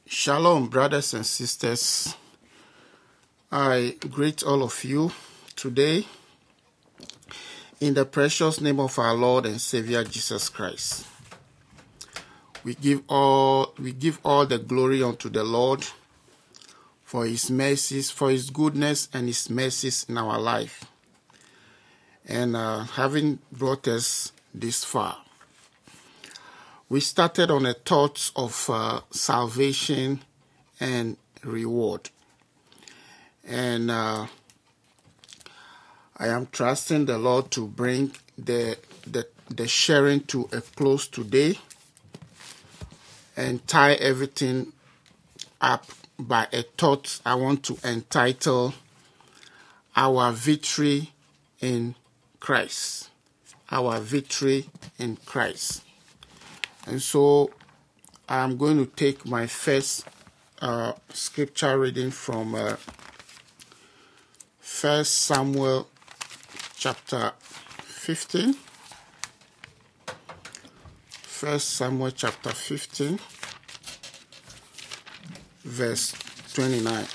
Shalom, brothers and sisters. I greet all of you today in the precious name of our Lord and Savior Jesus Christ. We give all the glory unto the Lord for his mercies, for his goodness and his mercies in our life, and having brought us this far. We started on a thought of salvation and reward. And I am trusting the Lord to bring the sharing to a close today and tie everything up by a thought I want to entitle Our Victory in Christ. Our Victory in Christ. And so I'm going to take my first scripture reading from 1 Samuel chapter 15. 1 Samuel chapter 15, verse 29.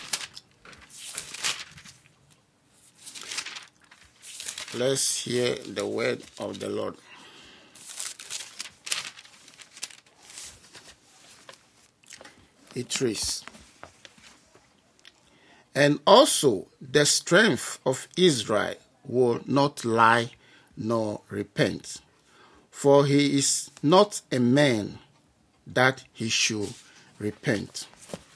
Let's hear the word of the Lord. It reads, "And also the strength of Israel will not lie nor repent, for he is not a man that he should repent."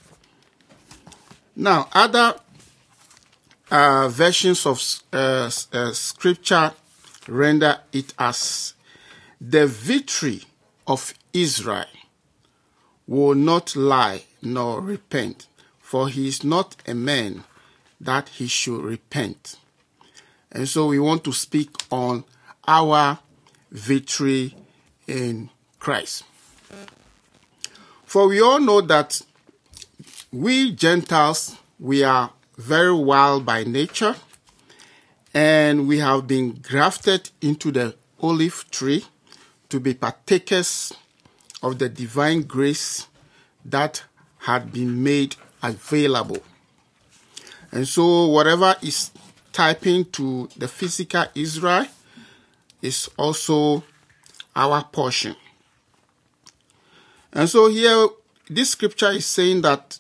Now, other versions of scripture render it as the victory of Israel will not lie nor repent, for he is not a man that he should repent. And so we want to speak on our victory in Christ. For we all know that we Gentiles, we are very wild by nature, and we have been grafted into the olive tree to be partakers of the divine grace that had been made available. And so whatever is typing to the physical Israel is also our portion. And so here, this scripture is saying that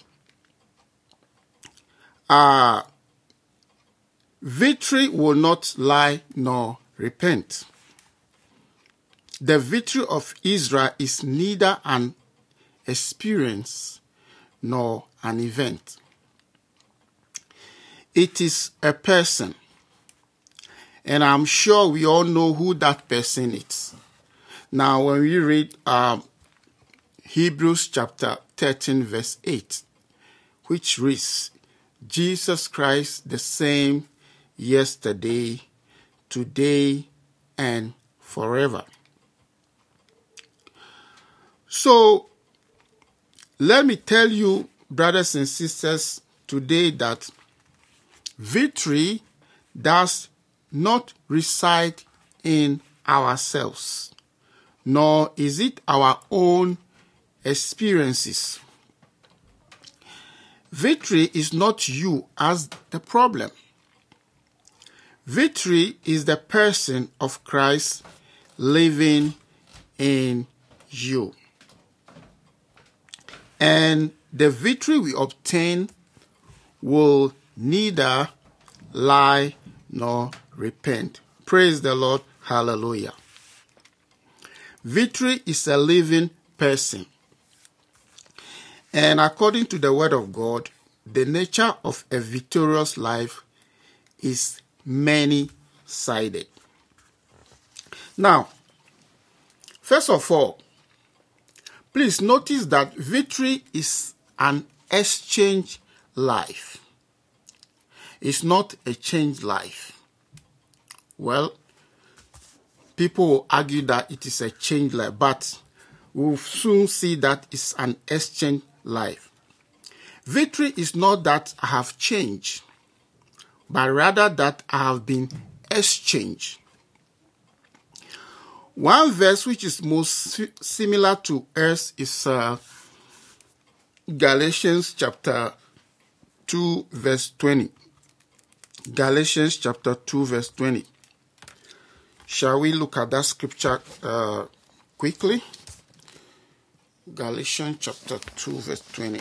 victory will not lie nor repent. The victory of Israel is neither an experience nor an event. It is a person. And I'm sure we all know who that person is. Now, when we read Hebrews chapter 13, verse 8, which reads, "Jesus Christ the same yesterday, today, and forever." So, let me tell you, brothers and sisters, today that victory does not reside in ourselves, nor is it our own experiences. Victory is not you as the problem. Victory is the person of Christ living in you. And the victory we obtain will neither lie nor repent. Praise the Lord. Hallelujah. Victory is a living person. And according to the word of God, the nature of a victorious life is many-sided. Now, first of all, please notice that victory is an exchange life. It's not a changed life. Well, people will argue that it is a changed life, but we'll soon see that it's an exchange life. Victory is not that I have changed, but rather that I have been exchanged. One verse which is most similar to us is Galatians chapter 2 verse 20. Galatians chapter 2 verse 20. Shall we look at that scripture quickly? Galatians chapter 2 verse 20.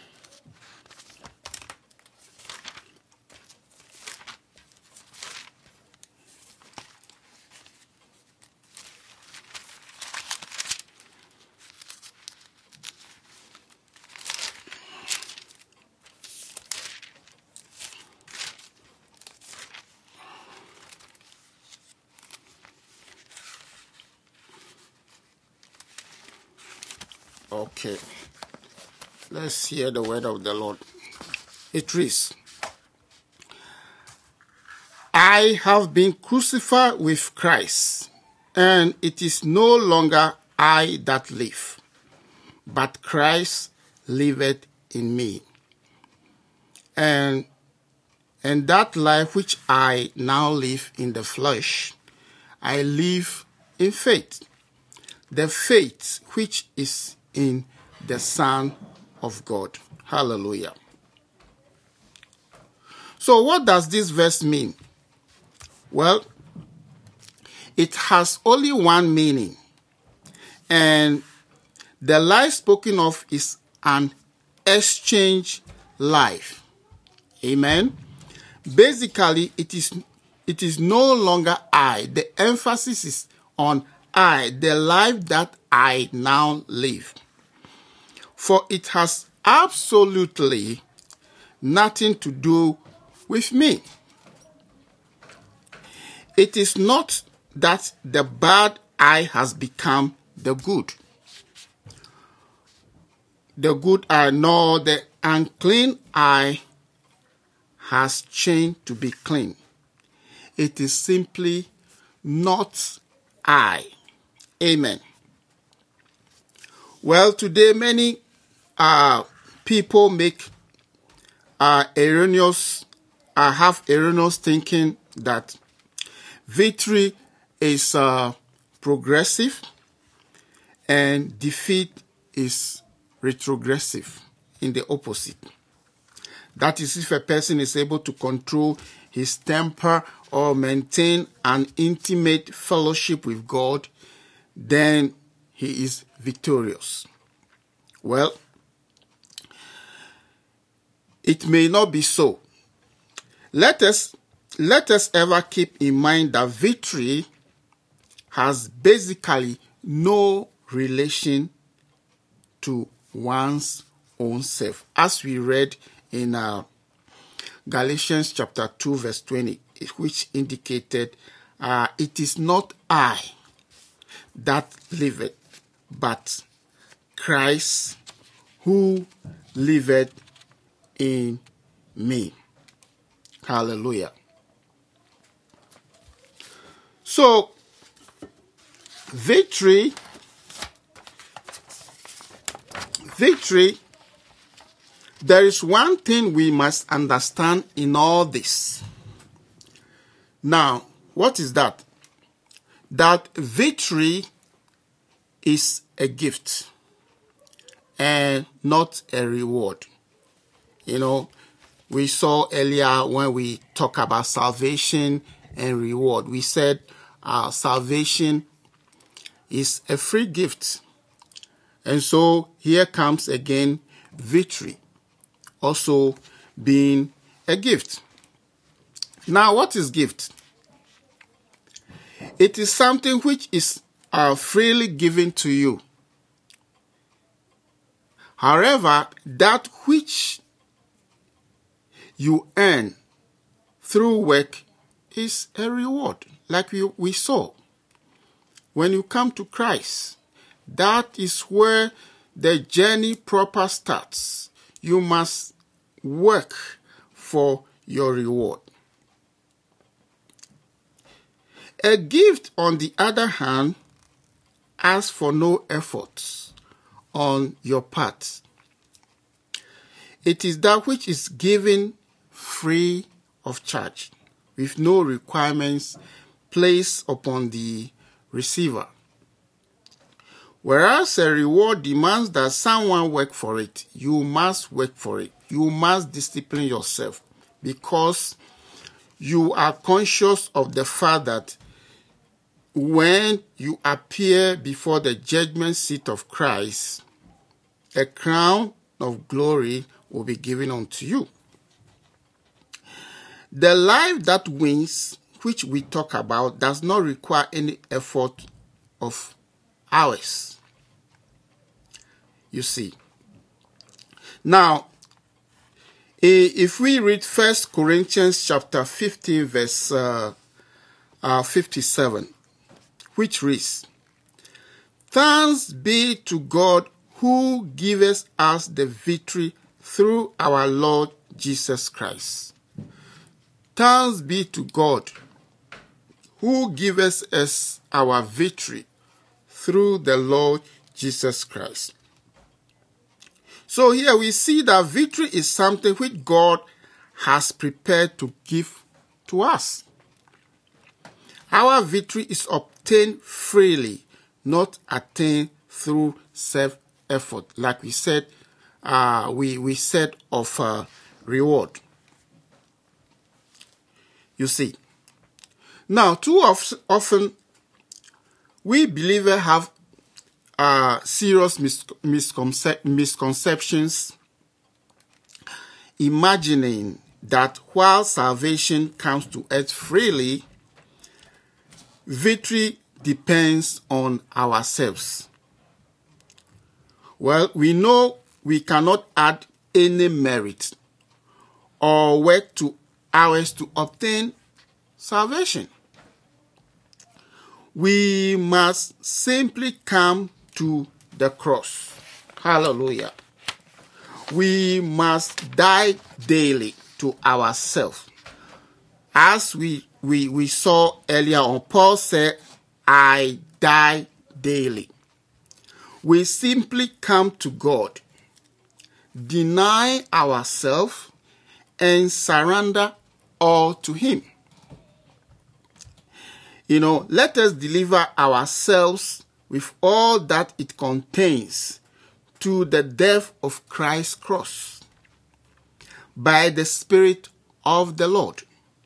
Okay, let's hear the word of the Lord. It reads, I have been crucified with Christ, and it is no longer I that live, but Christ liveth in me. And that life which I now live in the flesh, I live in faith, the faith which is in the Son of God. Hallelujah. So what does this verse mean? Well, it has only one meaning, and the life spoken of is an exchange life. Amen. Basically, it is no longer I. The emphasis is on I, the life that I now live. For it has absolutely nothing to do with me. It is not that the bad I has become the good. The good I, nor the unclean I has changed to be clean. It is simply not I. Amen. Well, today many people have erroneous thinking that victory is progressive and defeat is retrogressive, in the opposite. That is, if a person is able to control his temper or maintain an intimate fellowship with God, then he is victorious. Well, it may not be so. Let us ever keep in mind that victory has basically no relation to one's own self. As we read in Galatians chapter 2 verse 20, which indicated it is not I that liveth, but Christ who liveth in me. Hallelujah. So, victory, there is one thing we must understand in all this. Now, what is that? That victory is a gift and not a reward. You know, we saw earlier when we talk about salvation and reward, we said salvation is a free gift. And so here comes again victory, also being a gift. Now, what is gift? It is something which is freely given to you. However, that which you earn through work is a reward, like we saw. When you come to Christ, that is where the journey proper starts. You must work for your reward. A gift, on the other hand, asks for no efforts on your part. It is that which is given free of charge, with no requirements placed upon the receiver. Whereas a reward demands that someone work for it, you must work for it. You must discipline yourself because you are conscious of the fact that when you appear before the judgment seat of Christ, a crown of glory will be given unto you. The life that wins, which we talk about, does not require any effort of ours. You see. Now, if we read 1 Corinthians chapter 15, verse 57, which reads, "Thanks be to God who gives us the victory through our Lord Jesus Christ." Thanks be to God who gives us our victory through the Lord Jesus Christ. So here we see that victory is something which God has prepared to give to us. Our victory is obtained freely, not attained through self-effort. Like we said, we said of reward. You see. Now, too often, we believers have serious misconceptions, imagining that while salvation comes to us freely, victory depends on ourselves. Well, we know we cannot add any merit or work to ours to obtain salvation. We must simply come to the cross. Hallelujah. We must die daily to ourselves. As we saw earlier on, Paul said, "I die daily." We simply come to God, deny ourselves, and surrender all to Him. Let us deliver ourselves with all that it contains to the death of Christ's cross by the Spirit of the Lord.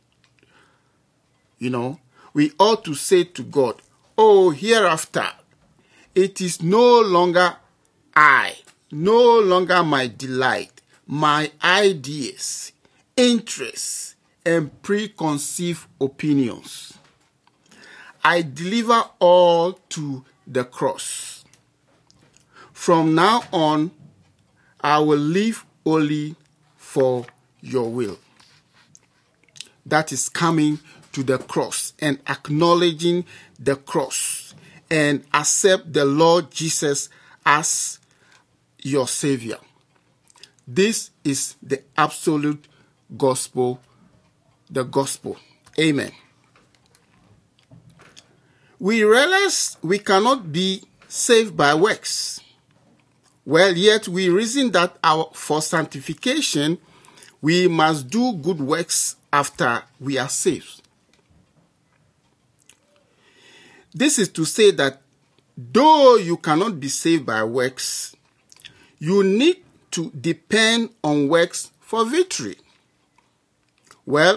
We ought to say to God, "Oh, hereafter, it is no longer I, no longer my delight, my ideas, interests, and preconceived opinions. I deliver all to the cross. From now on, I will live only for your will." That is coming to the cross and acknowledging the cross and accept the Lord Jesus as your Savior. This is the absolute gospel, the gospel. Amen. We realize we cannot be saved by works. Well, yet we reason that for sanctification, we must do good works after we are saved. This is to say that though you cannot be saved by works, you need to depend on works for victory. Well,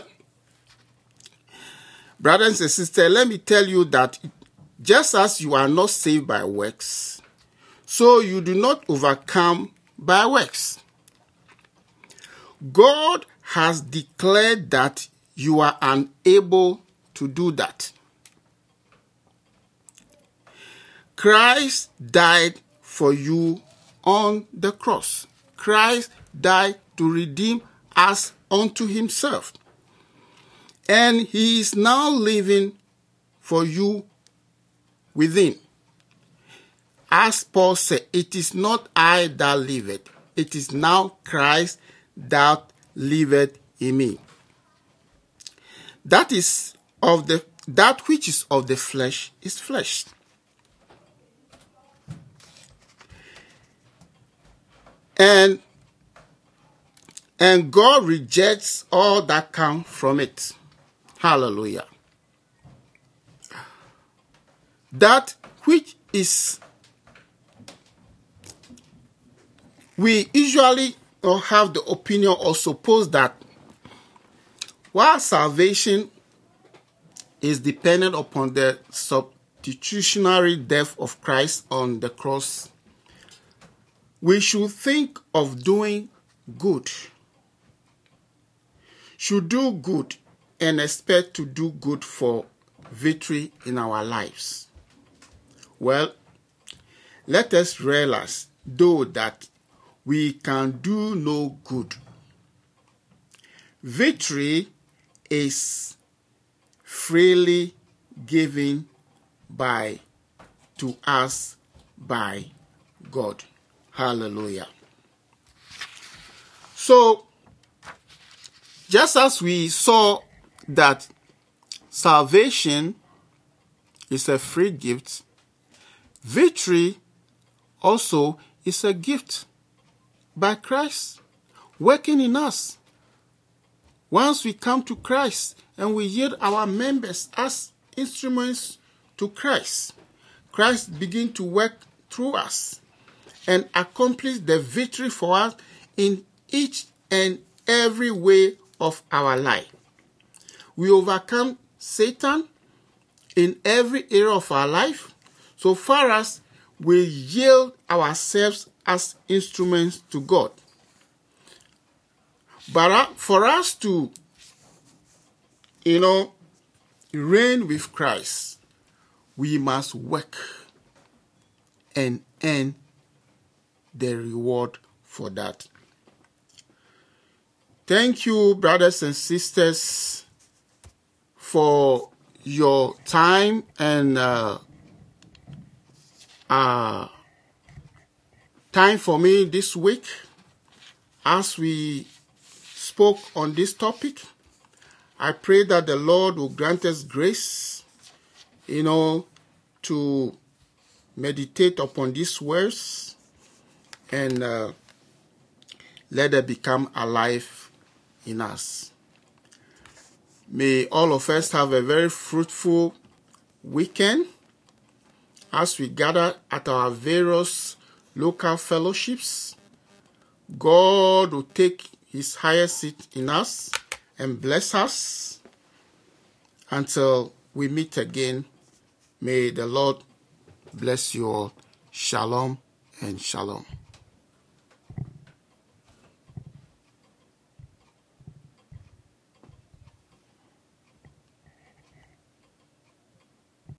brothers and sisters, let me tell you that just as you are not saved by works, so you do not overcome by works. God has declared that you are unable to do that. Christ died for you on the cross. Christ died to redeem us unto Himself. And He is now living for you within. As Paul said, "It is not I that liveth, it is now Christ that liveth in me." That which is of the flesh is flesh. And God rejects all that come from it. Hallelujah. That which is We usually have the opinion or suppose that while salvation is dependent upon the substitutionary death of Christ on the cross, we should think of doing good, should do good, and expect to do good for victory in our lives. Well, let us realize, though, that we can do no good. Victory is freely given to us by God. Hallelujah. So, just as we saw that salvation is a free gift, victory also is a gift by Christ working in us. Once we come to Christ and we yield our members as instruments to Christ, Christ begins to work through us and accomplish the victory for us in each and every way of our life. We overcome Satan in every area of our life, so far as we yield ourselves as instruments to God. But for us to, reign with Christ, we must work and earn the reward for that. Thank you, brothers and sisters, for your time and time for me this week as we spoke on this topic. I pray that the Lord will grant us grace, to meditate upon these words and let them become alive in us. May all of us have a very fruitful weekend as we gather at our various local fellowships. God will take his highest seat in us and bless us until we meet again. May the Lord bless you all. Shalom and shalom.